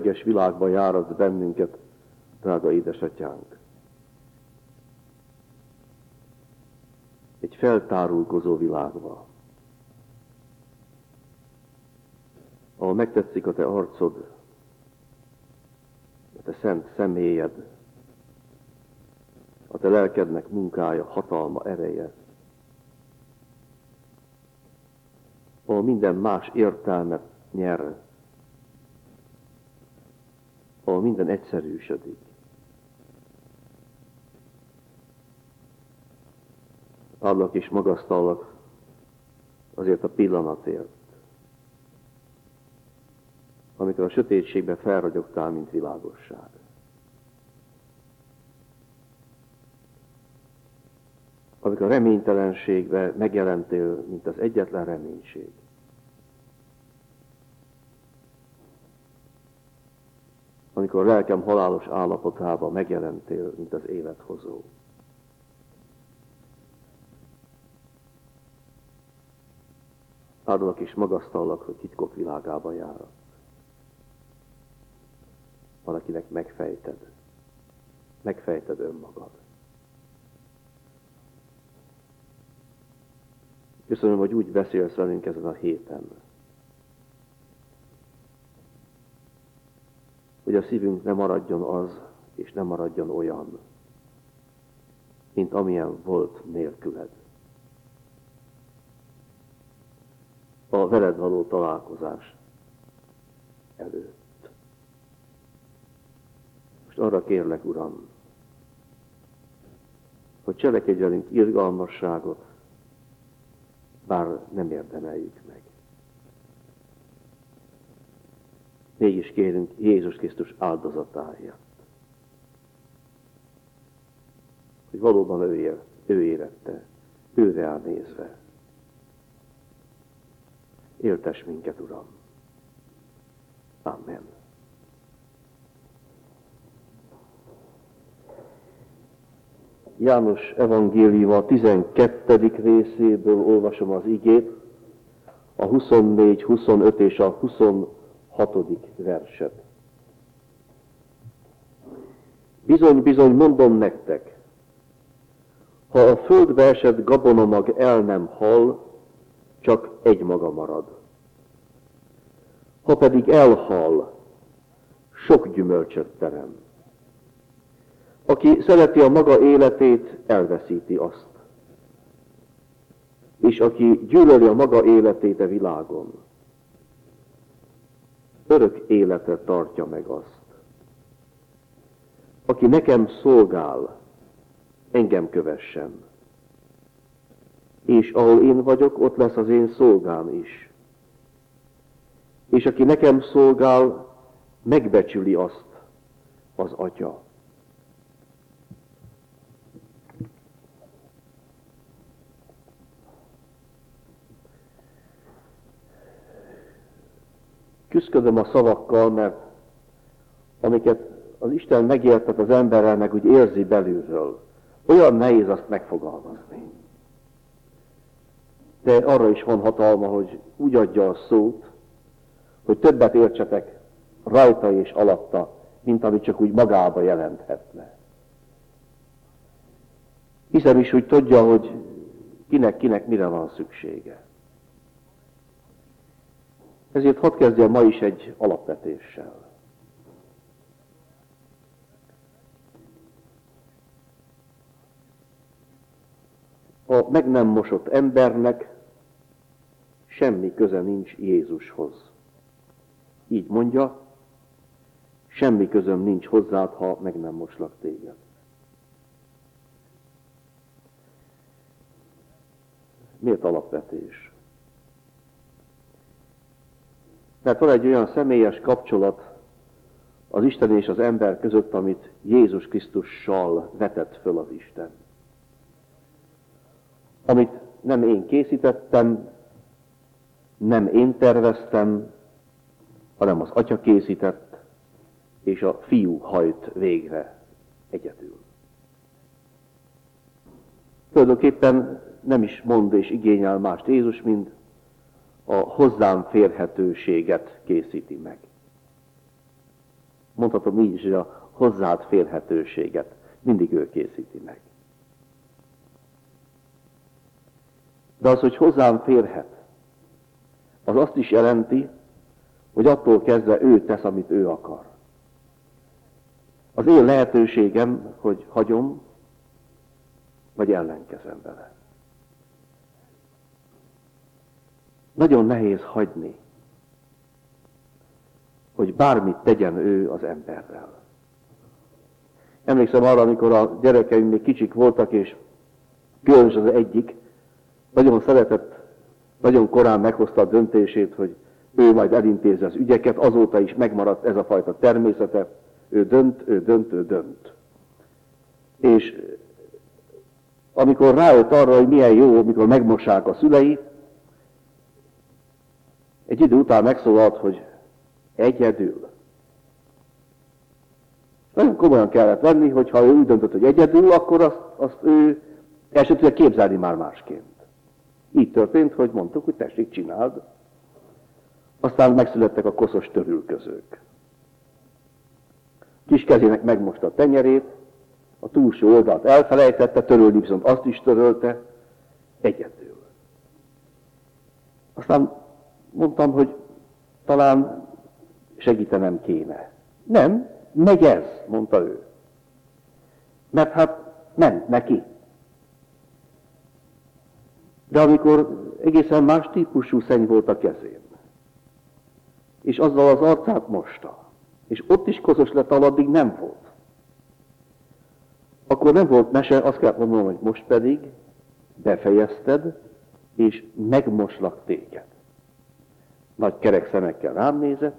különleges világba járat bennünket, drága édesatyánk. Egy feltárulkozó világba, ahol megtetszik a te arcod, a te szent személyed, a te lelkednek munkája, hatalma, ereje, ahol minden más értelmet nyer, ahol minden egyszerűsödik. Áldlak és magasztallak azért a pillanatért, amikor a sötétségbe felragyogtál, mint világosság. Amikor a reménytelenségbe megjelentél, mint az egyetlen reménység. Amikor a lelkem halálos állapotában megjelentél, mint az élethozó. Áldalak és magasztallak, hogy titkok világába járat. Valakinek megfejted önmagad. Köszönöm, hogy úgy beszélsz velünk ezen a héten, hogy a szívünk ne maradjon az, és ne maradjon olyan, mint amilyen volt nélküled. A veled való találkozás előtt. Most arra kérlek, Uram, hogy cselekedj velünk irgalmasságot, bár nem érdemeljük meg. Mégis kérünk Jézus Krisztus áldozatáért, hogy valóban ő érette, őre áll nézve. Éltess minket, Uram. Amen. János evangéliuma 12. részéből olvasom az igét, a 24, 25 és a 26. verset. Bizony, bizony, mondom nektek, ha a földbe esett gabonamag el nem hal, csak egy maga marad. Ha pedig elhal, sok gyümölcsöt terem. Aki szereti a maga életét, elveszíti azt. És aki gyűlöli a maga életét a világon, örök életre tartja meg azt. Aki nekem szolgál, engem kövessen. És ahol én vagyok, ott lesz az én szolgám is. És aki nekem szolgál, megbecsüli azt az Atya. Küszködöm a szavakkal, mert amiket az Isten megértet az emberrel, meg úgy érzi belülről, olyan nehéz azt megfogalmazni. De arra is van hatalma, hogy úgy adja a szót, hogy többet értsetek rajta és alatta, mint amit csak úgy magába jelenthetne. Hiszem is úgy tudja, hogy kinek mire van szüksége. Ezért hadd kezdjem ma is egy alapvetéssel. A meg nem mosott embernek semmi köze nincs Jézushoz. Így mondja, semmi közöm nincs hozzád, ha meg nem moslak téged. Miért alapvetés? Mert van egy olyan személyes kapcsolat az Isten és az ember között, amit Jézus Krisztussal vetett föl az Isten. Amit nem én készítettem, nem én terveztem, hanem az Atya készített, és a Fiú hajt végre egyedül. Tulajdonképpen nem is mond és igényel mást Jézus, mint a hozzám férhetőséget készíti meg. mondhatom így is, hogy a hozzád férhetőséget mindig ő készíti meg. De az, hogy hozzám férhet, az azt is jelenti, hogy attól kezdve ő tesz, amit ő akar. Az én lehetőségem, hogy hagyom, vagy ellenkezem vele. Nagyon nehéz hagyni, hogy bármit tegyen ő az emberrel. Emlékszem arra, amikor a gyerekeim még kicsik voltak, és különösen az egyik nagyon szeretett, nagyon korán meghozta a döntését, hogy ő majd elintézi az ügyeket, azóta is megmaradt ez a fajta természete, ő dönt. És amikor rájött arra, hogy milyen jó, amikor megmossák a szülei, egy idő után megszólalt, hogy egyedül. Nagyon komolyan kellett venni, hogy ha ő úgy döntött, hogy egyedül, akkor azt ő el sem tudja képzelni már másként. Így történt, hogy mondtuk, hogy tessék, csináld. Aztán megszülettek a koszos törülközők. Kis kezének megmosta a tenyerét, a túlsó oldalt elfelejtette, törölni viszont azt is törölte, egyedül. Aztán mondtam, hogy talán segítenem kéne. Nem, megy ez, mondta ő. Mert hát ment neki. De amikor egészen más típusú szenny volt a kezén, és azzal az arcát mosta, és ott is koszos lett, addig nem volt. Akkor nem volt mese, azt kell mondanom, hogy most pedig befejezted, és megmoslak téged. Nagy kerek szemekkel rám nézett,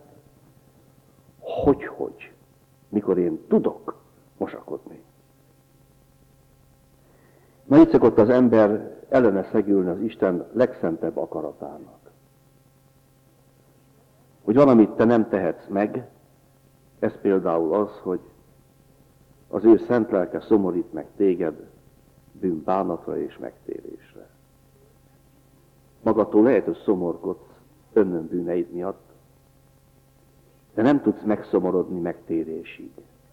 hogy, mikor én tudok mosakodni. Na itt szokott az ember ellene szegülni az Isten legszentebb akaratának. Hogy valamit te nem tehetsz meg, ez például az, hogy az ő szent lelke szomorít meg téged bűnbánatra és megtérésre. Magadtól lehet, hogy szomorkodsz önnön bűneid miatt, de nem tudsz megszomorodni megtérésig.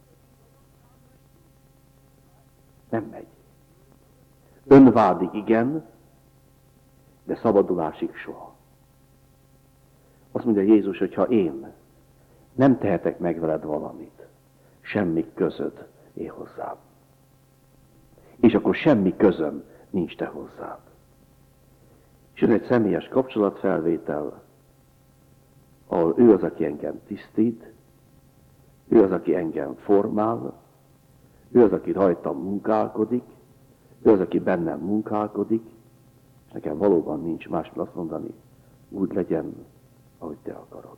Nem megy. Önvádig igen, de szabadulásig soha. Azt mondja Jézus, hogy ha én nem tehetek meg veled valamit, semmi közöd én hozzám. És akkor semmi közöm nincs te hozzád. És jön egy személyes kapcsolatfelvétel, ahol ő az, aki engem tisztít, ő az, aki engem formál, ő az, aki rajtam munkálkodik, ő az, aki bennem munkálkodik, és nekem valóban nincs más, mint azt mondani, úgy legyen, ahogy te akarod.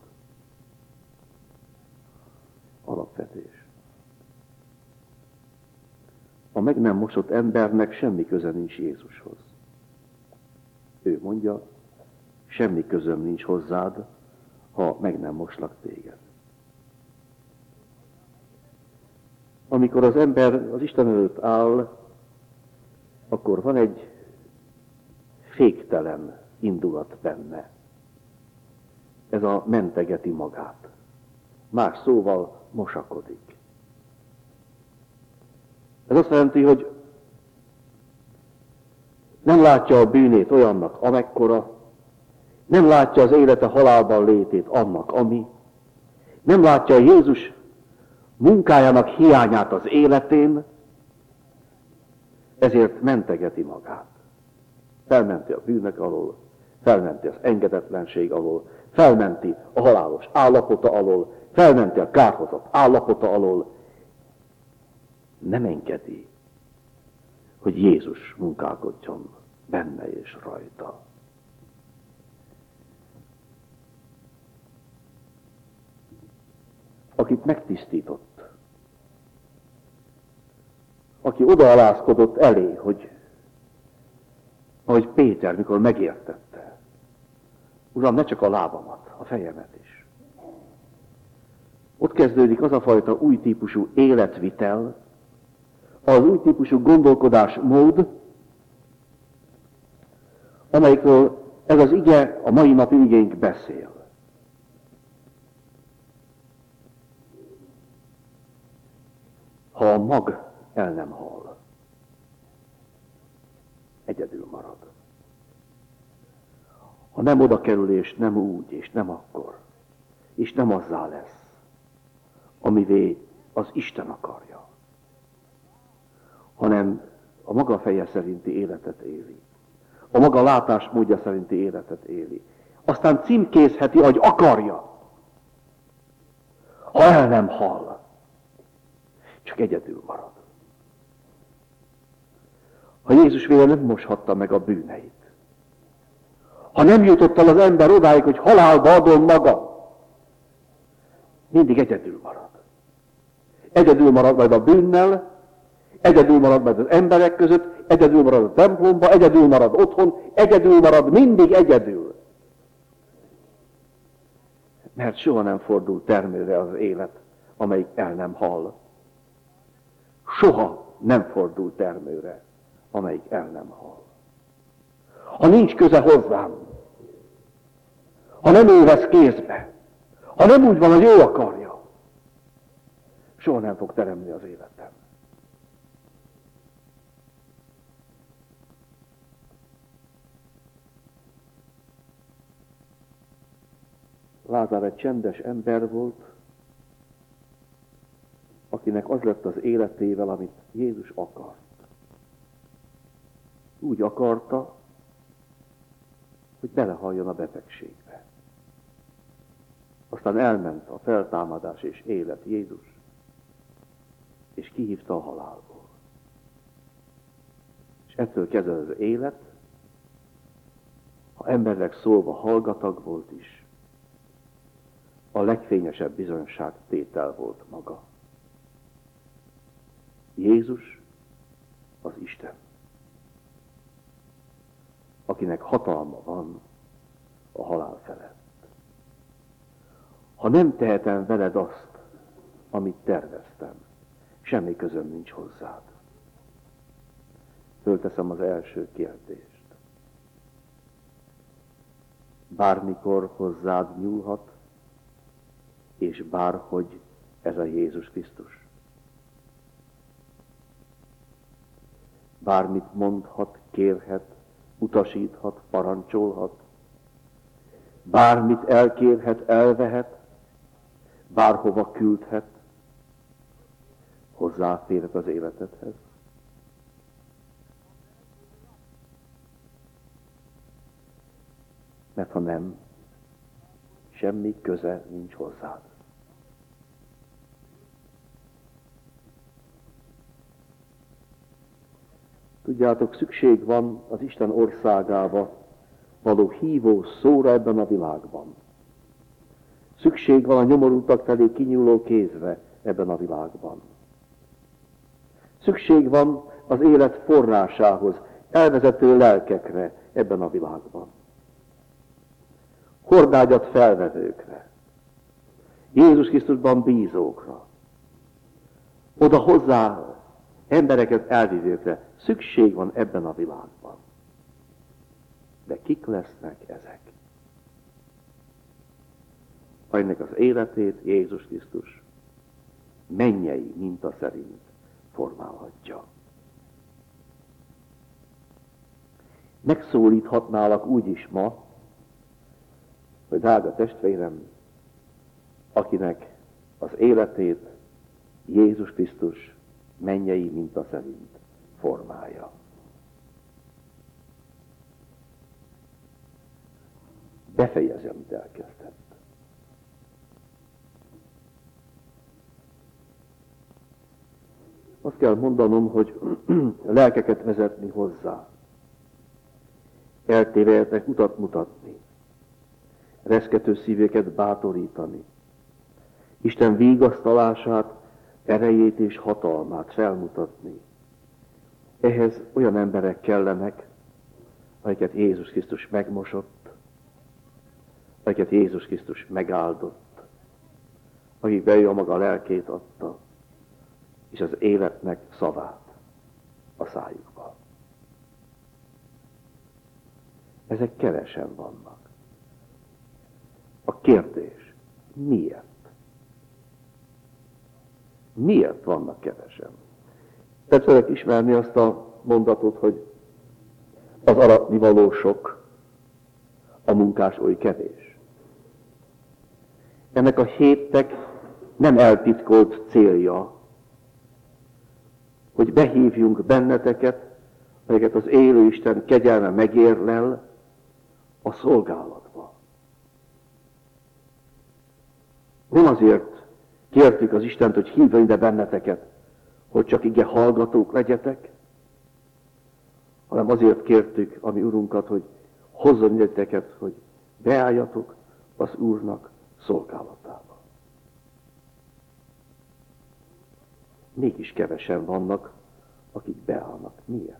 Alapvetés. A meg nem mosott embernek semmi köze nincs Jézushoz. Ő mondja, semmi közöm nincs hozzád, ha meg nem moslak téged. Amikor az ember az Isten előtt áll, akkor van egy féktelen indulat benne. Ez a mentegeti magát. Más szóval mosakodik. Ez azt jelenti, hogy nem látja a bűnét olyannak, amekkora, nem látja az élete halálban létét annak, ami, nem látja Jézus munkájának hiányát az életén, ezért mentegeti magát. Felmenti a bűnök alól, felmenti az engedetlenség alól, felmenti a halálos állapota alól, felmenti a kárhozott állapota alól. Nem engedi, hogy Jézus munkálkodjon benne és rajta. Akit megtisztított, aki odaalázkodott elé, hogy ahogy Péter, mikor megértette, Uram, ne csak a lábamat, a fejemet is. Ott kezdődik az a fajta új típusú életvitel, az új típusú gondolkodásmód, amelyikről ez az ige, a mai napi igénk beszél. ha a mag el nem hal, egyedül marad. Ha nem oda kerül, és nem úgy, és nem akkor, és nem azzá lesz, amivé az Isten akarja, hanem a maga feje szerinti életet éli, a maga látásmódja szerinti életet éli. Aztán címkézheti, ahogy akarja, ha el nem hal, csak egyedül marad. Ha Jézus vére nem moshatta meg a bűneit, ha nem jutott el az ember odáig, hogy halálba adom magam, mindig egyedül marad. Egyedül marad majd a bűnnel, egyedül marad majd az emberek között, egyedül marad a templomba, egyedül marad otthon, egyedül marad, mindig egyedül. Mert soha nem fordul termőre az élet, amelyik el nem hal. Soha nem fordul termőre, amelyik el nem hal. Ha nincs köze hozzám, ha nem ő vesz kézbe, ha nem úgy van, hogy ő akarja, soha nem fog teremni az életem. Lázár egy csendes ember volt, akinek az lett az életével, amit Jézus akart. Úgy akarta, hogy belehalljon a betegségbe. Aztán elment a feltámadás és élet Jézus, és kihívta a halálból. És ettől kezdve az élet, ha embernek szólva hallgatag volt is, a legfényesebb bizonyságtétel volt maga. Jézus az Isten, akinek hatalma van a halál felett. Ha nem tehetem veled azt, amit terveztem, semmi közöm nincs hozzád. Fölteszem az első kérdést. Bármikor hozzád nyúlhat, és bárhogy ez a Jézus Krisztus. Bármit mondhat, kérhet, utasíthat, parancsolhat, bármit elkérhet, elvehet, bárhova küldhet, hozzáférhet az életedhez. Mert ha nem, semmi köze nincs hozzád. Tudjátok, szükség van az Isten országába való hívó szóra ebben a világban. Szükség van a nyomorultak felé kinyúló kézre ebben a világban. Szükség van az élet forrásához, elvezető lelkekre ebben a világban. Hordágyat felvevőkre, Jézus Krisztusban bízókra, oda hozzá embereket elvívőkre szükség van ebben a világban. De kik lesznek ezek? Ennek az életét Jézus Krisztus mennyei minta szerint formálhatja. Megszólíthatnálak úgy is ma, hogy drága testvérem, akinek az életét Jézus Krisztus mennyei minta szerint formálja. Befejezi, amit elkezdett. Azt kell mondanom, hogy lelkeket vezetni hozzá, eltévejetnek utat mutatni, reszkető szíveket bátorítani, Isten vigasztalását, erejét és hatalmát felmutatni. Ehhez olyan emberek kellenek, akiket Jézus Krisztus megmosott, akiket Jézus Krisztus megáldott, akikbe ő a maga lelkét adta, és az életnek szavát a szájukba. Ezek kevesen vannak. A kérdés, miért? Miért vannak kevesen? Tetszőleg ismerni azt a mondatot, hogy az aratnivaló sok, a munkás oly kevés. Ennek a hétnek nem eltitkolt célja, hogy behívjunk benneteket, amelyeket az élő Isten kegyelme megérlel a szolgálatba. Nem azért kértük az Istent, hogy hívjon ide benneteket, hogy csak ige hallgatók legyetek, hanem azért kértük a mi Urunkat, hogy hozzon ideteket, hogy beálljatok az Úrnak szolgálatába. Mégis kevesen vannak, akik beállnak. Miért?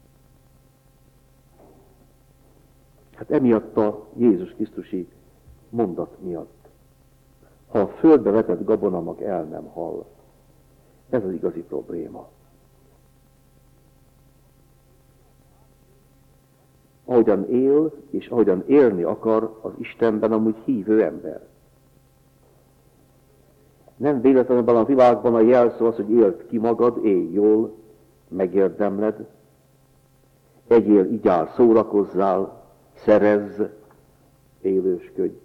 Hát emiatt a Jézus Krisztusi mondat miatt. Ha a földbe vetett gabonamag el nem hal, ez az igazi probléma. Ahogyan él, és ahogyan élni akar az Istenben amúgy hívő ember. Nem véletlenül a világban a jelszó az, hogy éld ki magad, élj jól, megérdemled, egyél, igyál, szórakozzál, szerezz, élősködj,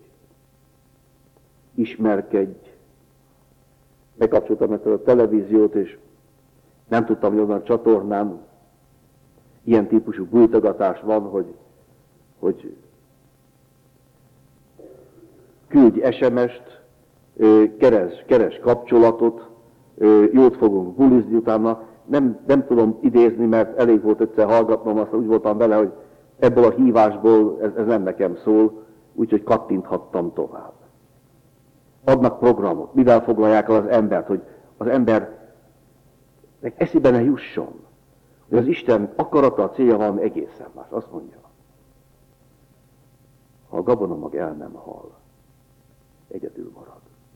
ismerkedj. Bekapcsoltam ezt a televíziót, és nem tudtam, hogy azon a csatornán ilyen típusú bújtogatás van, hogy küldj SMS-t, keres kapcsolatot, jót fogunk bulizni utána. Nem tudom idézni, mert elég volt egyszer hallgatnom, aztán úgy voltam vele, hogy ebből a hívásból ez nem nekem szól, úgyhogy kattinthattam tovább. Adnak programot, mivel foglalják el az embert, hogy az embernek eszébe ne jusson, hogy az Isten akarata, a célja valami egészen más. Azt mondja, ha a gabonamag el nem hal, egyedül marad.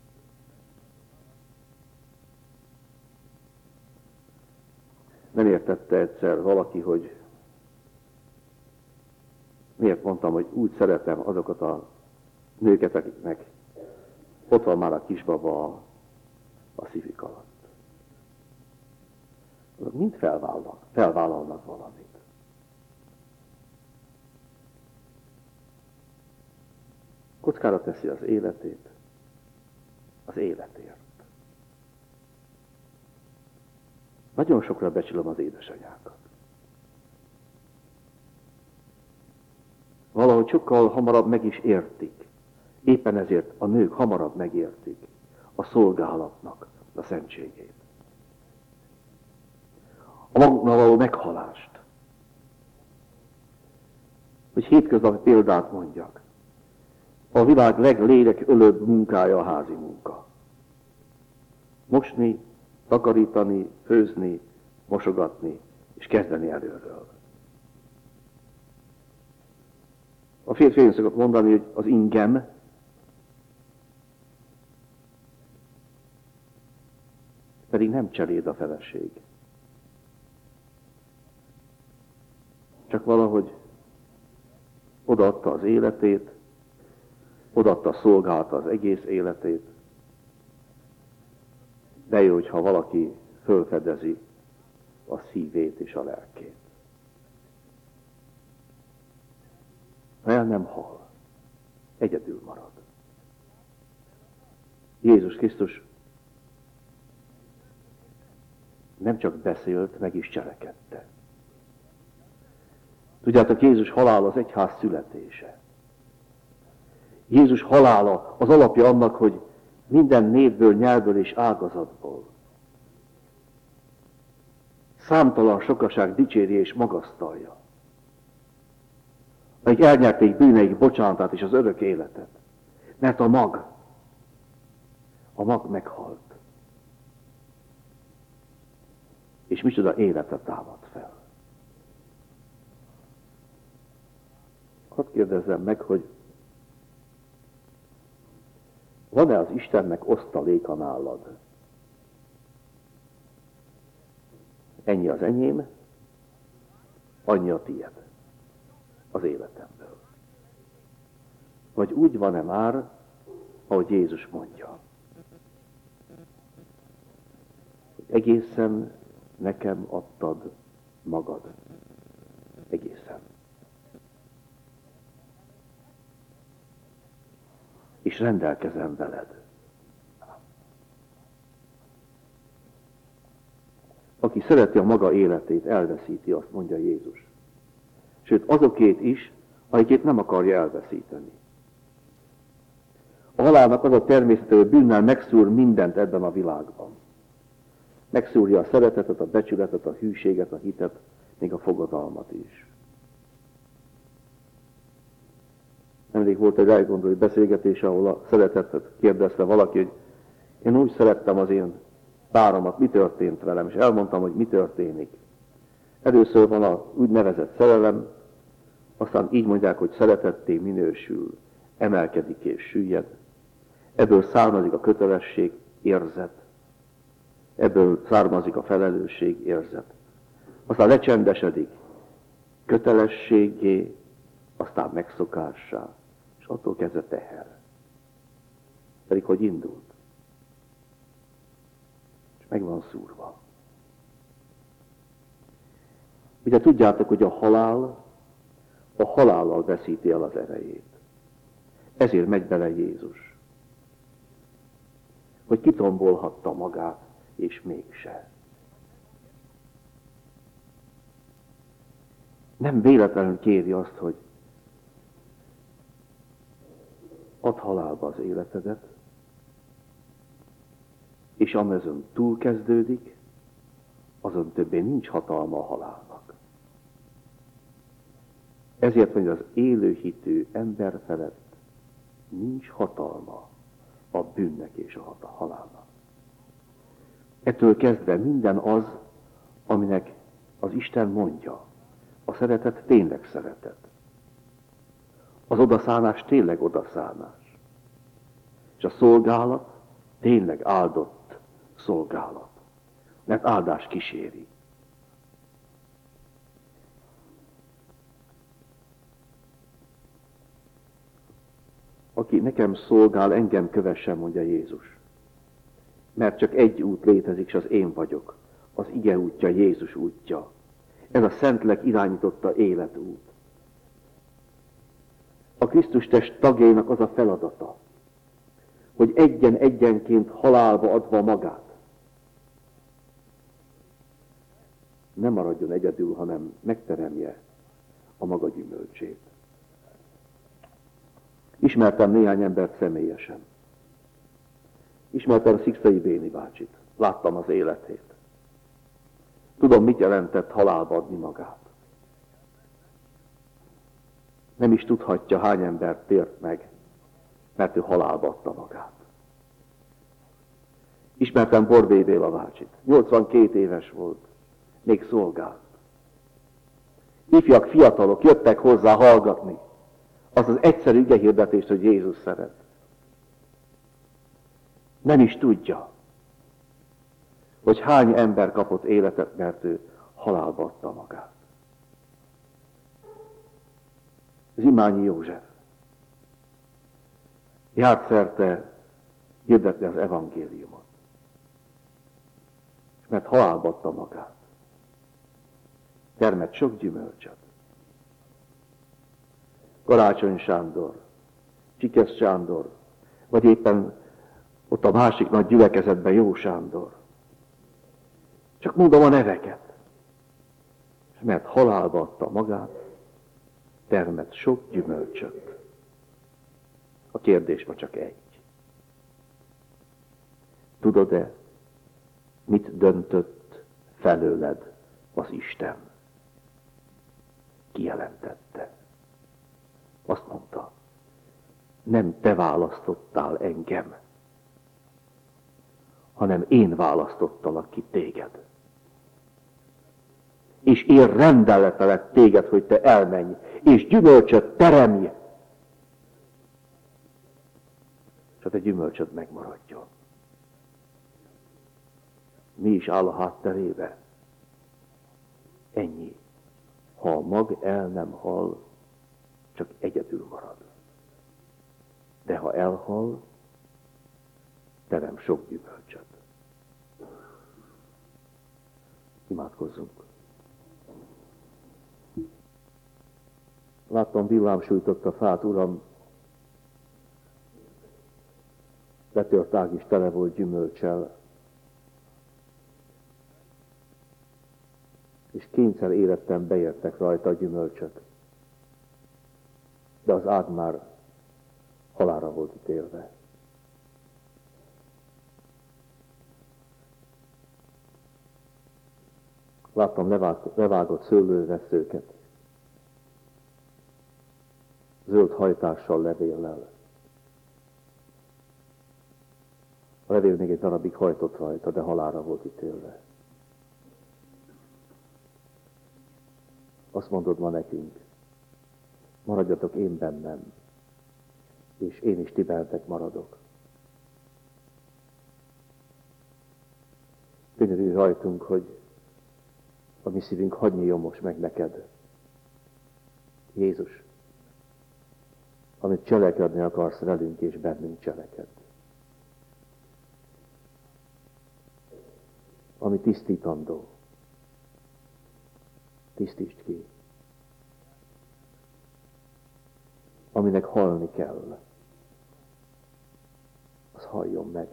Nem értette egyszer valaki, hogy miért mondtam, hogy úgy szeretem azokat a nőket, akiknek ott van már a kisbaba a szívük alatt. Azok mind felvállalnak valamit. Kockára teszi az életét, az életért. Nagyon sokra becsülöm az édesanyákat. Valahogy sokkal hamarabb meg is értik. Éppen ezért a nők hamarabb megértik a szolgálatnak a szentségét. A maguknál való meghalást. Hogy hétköznapi példát mondjak. A világ leglélekölőbb munkája a házi munka. Mosni, takarítani, főzni, mosogatni, és kezdeni előről. A férfi szokott mondani, hogy az ingem pedig nem cseléd a feleség. Csak valahogy odaadta az életét, odaadta, szolgálta az egész életét, de jó, hogyha valaki fölfedezi a szívét és a lelkét. Ha el nem hal, egyedül marad. Jézus Krisztus nem csak beszélt, meg is cselekedte. Tudjátok, Jézus halála az egyház születése. Jézus halála az alapja annak, hogy minden névből, nyelvből és ágazatból számtalan sokaság dicséri és magasztalja, akik elnyerték bűneik bocsánatát és az örök életet. Mert a mag meghalt. És micsoda életet támad fel. Hadd kérdezzem meg, hogy van-e az Istennek osztaléka nálad? Ennyi az enyém, annyi a tied az életemből. Vagy úgy van-e már, ahogy Jézus mondja? egészen nekem adtad magad. Egészen. És rendelkezem veled. Aki szereti a maga életét, elveszíti, azt mondja Jézus. Sőt, azokét is, akikét nem akarja elveszíteni. A halálnak az a természete, hogy bűnnel megszúr mindent ebben a világban. Megszúrja a szeretetet, a becsületet, a hűséget, a hitet, még a fogadalmat is. Nemrég volt egy rájgondolói beszélgetés, ahol a szeretetet kérdezte valaki, hogy én úgy szerettem az én páromat, mi történt velem, és elmondtam, hogy mi történik. Először van a úgynevezett szerelem, aztán így mondják, hogy szeretetté minősül, emelkedik és süllyed. Ebből származik a kötelesség érzet. Ebből származik a felelősség érzet. Aztán lecsendesedik kötelességé, aztán megszokássá, és attól kezdve teher. Pedig hogy indult? És meg van szúrva. Ugye tudjátok, hogy a halállal veszíti el az erejét. Ezért megy bele Jézus. Hogy kitombolhatta magát, és mégse. Nem véletlenül kéri azt, hogy add halálba az életedet, és amazon túl kezdődik, azon többé nincs hatalma a halálnak. Ezért mondja, az élőhitű ember felett nincs hatalma a bűnnek és a halálnak. Ettől kezdve minden az, aminek az Isten mondja. A szeretet tényleg szeretet. Az odaszánás tényleg odaszánás. És a szolgálat tényleg áldott szolgálat. Mert áldás kíséri. Aki nekem szolgál, engem kövessen, mondja Jézus. Mert csak egy út létezik, és az én vagyok. Az ige útja, Jézus útja. Ez a Szentlélek irányította életút. A Krisztus test tagjainak az a feladata, hogy egyenként halálba adva magát nem maradjon egyedül, hanem megteremje a maga gyümölcsét. Ismertem néhány embert személyesen. Ismertem Szikszai Béni bácsit. Láttam az életét. Tudom, mit jelentett halálba adni magát. Nem is tudhatja, hány embert tért meg, mert ő halálba adta magát. Ismertem Borbély Béla bácsit. 82 éves volt. Még szolgált. Ifjak, fiatalok jöttek hozzá hallgatni azt az egyszerű igehirdetést, hogy Jézus szeret. Nem is tudja, hogy hány ember kapott életet, mert ő halálba adta magát. Zimányi József járt szerte hirdetni az evangéliumot, mert halálba adta magát. Termett sok gyümölcsöt. Karácsony Sándor, Csikesz Sándor, vagy éppen ott a másik nagy gyülekezetben Jó Sándor. Csak mondom a neveket. Mert halálba adta magát, termett sok gyümölcsöt. A kérdés ma csak egy. Tudod-e, mit döntött felőled az Isten? Kijelentette. Azt mondta, nem te választottál engem, hanem én választottalak ki téged. És én rendeltelek téged, hogy te elmenj, és gyümölcsöt teremj. És a te gyümölcsöd megmaradjon. Mi is áll a hátterébe? Ennyi. Ha a mag el nem hal, csak egyedül marad. De ha elhal, terem sok gyümölcsöt. Imádkozzunk. Láttam, villám sújtott a fát, Uram, betört ág is tele volt gyümölccsel, és kényszer élettem beértek rajta a gyümölcsök, de az ág már halálra volt ítélve. Láttam levágott szőlőveszőket, zöld hajtással, levéllel. A levél még egy darabig hajtott rajta, de halálra volt ítélve. Azt mondod ma nekünk, maradjatok én bennem, és én is ti bennetek maradok. Gyönyörű rajtunk, hogy a mi szívünk hadd nyíljon most meg neked. Jézus, amit cselekedni akarsz velünk és bennünk cseleked. Ami tisztítandó, tisztítsd ki. Aminek halni kell, az halljon meg.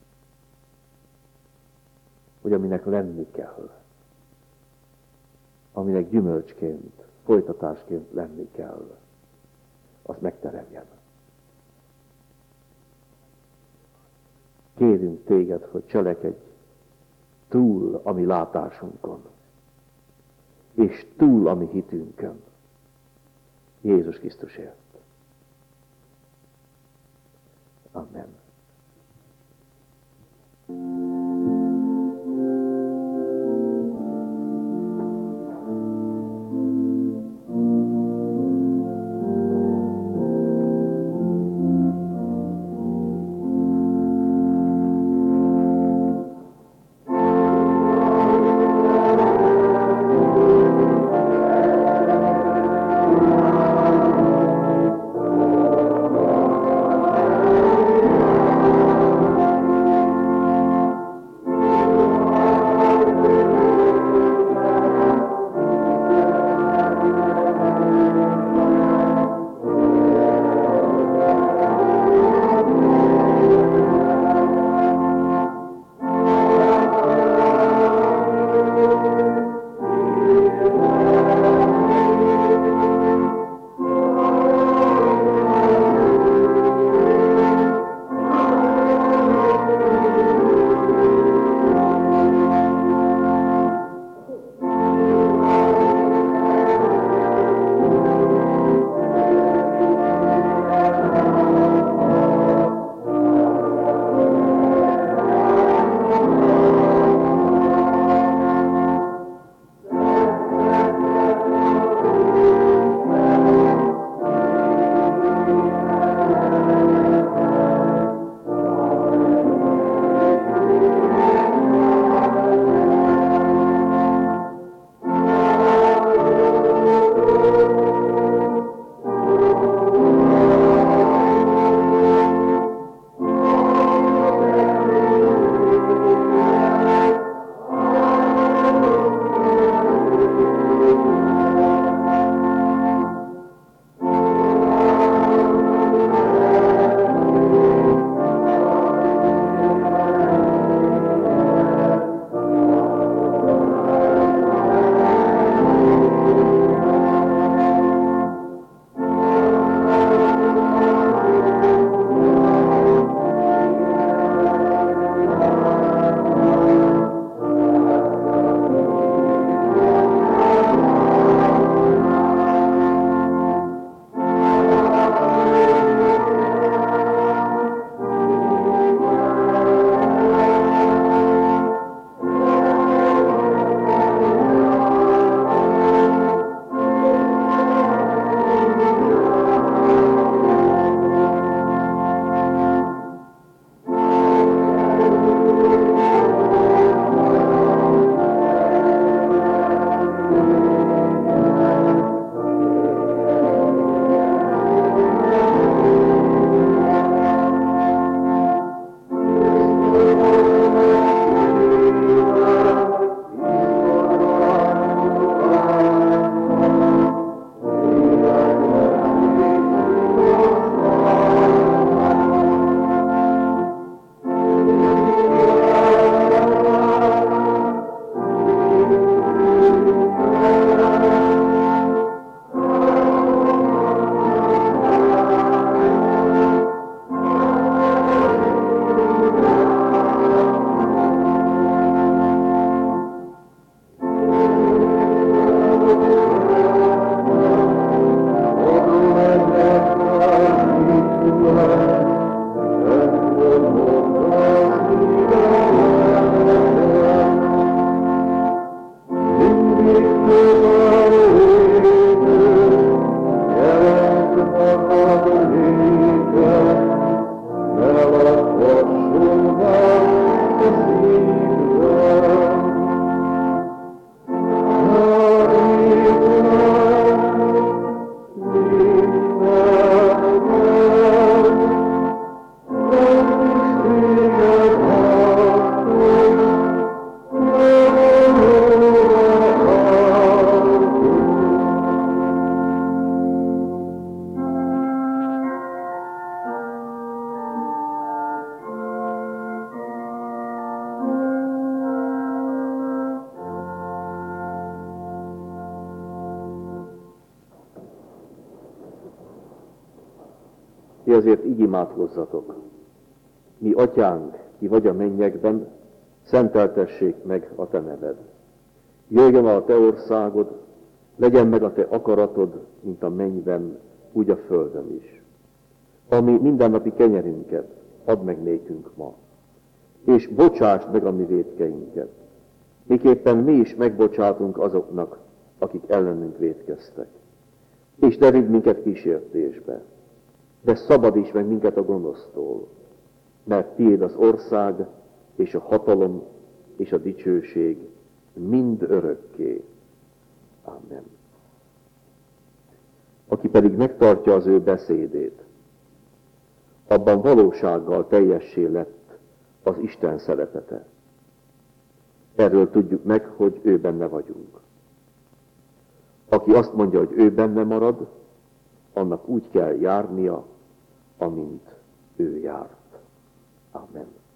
Hogy aminek lenni kell, aminek gyümölcsként, folytatásként lenni kell, az megteremjen. Kérünk téged, hogy cselekedj túl a mi látásunkon, és túl a mi hitünkön. Jézus Krisztusért. Amen. ti ezért így imádkozzatok. Mi atyánk, ki vagy a mennyekben, szenteltessék meg a te neved. Jöjjön a te országod, legyen meg a te akaratod, mint a mennyben, úgy a földön is. Ami mindennapi kenyerünket add meg nékünk ma, és bocsásd meg a mi vétkeinket, miképpen mi is megbocsátunk azoknak, akik ellenünk vétkeztek. És ne vidd minket kísértésbe, de szabadíts meg minket a gonosztól, mert tiéd az ország, és a hatalom, és a dicsőség mind örökké. Amen. Aki pedig megtartja az ő beszédét, abban valósággal teljessé lett az Isten szeretete. Erről tudjuk meg, hogy ő benne vagyunk. Aki azt mondja, hogy ő benne marad, annak úgy kell járnia, amint ő járt. Amen.